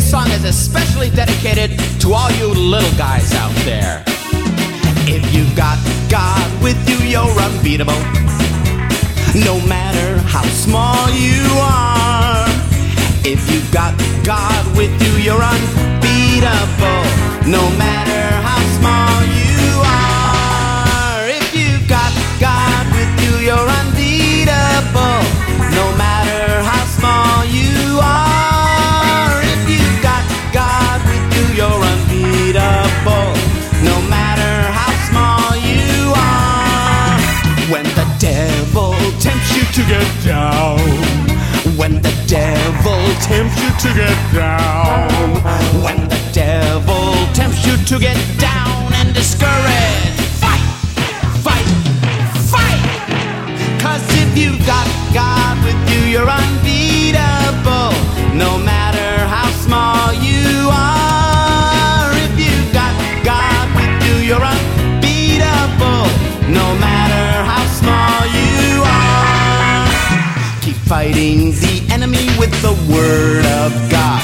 song is especially dedicated to all you little guys out there. If you've got God with you, you're unbeatable. No matter how small you are. If you've got God with you, you're unbeatable. No matter how small you are. If you've got God with you, you're unbeatable. No matter how small you are. If you've got God with you, you're unbeatable. No matter how small you are. When the devil tempts you to get down. When the devil tempts you to get down. When the devil tempts you to get down and discouraged. Fight, fight, fight. 'Cause if you've got God with you, you're unbeatable. No matter how small you are. If you've got God with you, you're unbeatable. No matter how small you are. Keep fighting the enemy with the word of God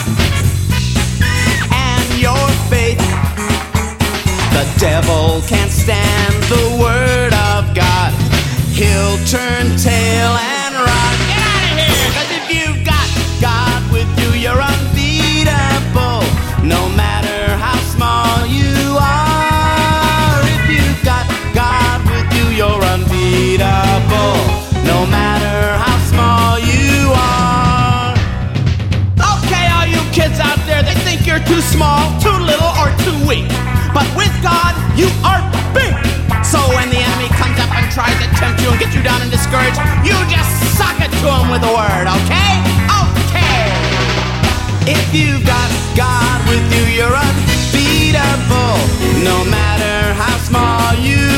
and your faith. The devil can't stand the word of God. He'll turn tail and run. Get out of here! 'Cause if you've got God with you, you're unbeatable. No matter how small you are. If you've got God with you, you're unbeatable. No matter how small you are. Okay, all you kids out there, they think you're too small, too little, or too weak. But with God, you are big. So when the enemy comes up and tries to tempt you and get you down and discouraged, you just suck it to him with a word, okay? Okay. If you've got God with you, you're unbeatable. No matter how small you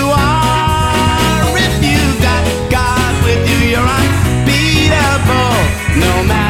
are. If you've got God with you, you're unbeatable. No matter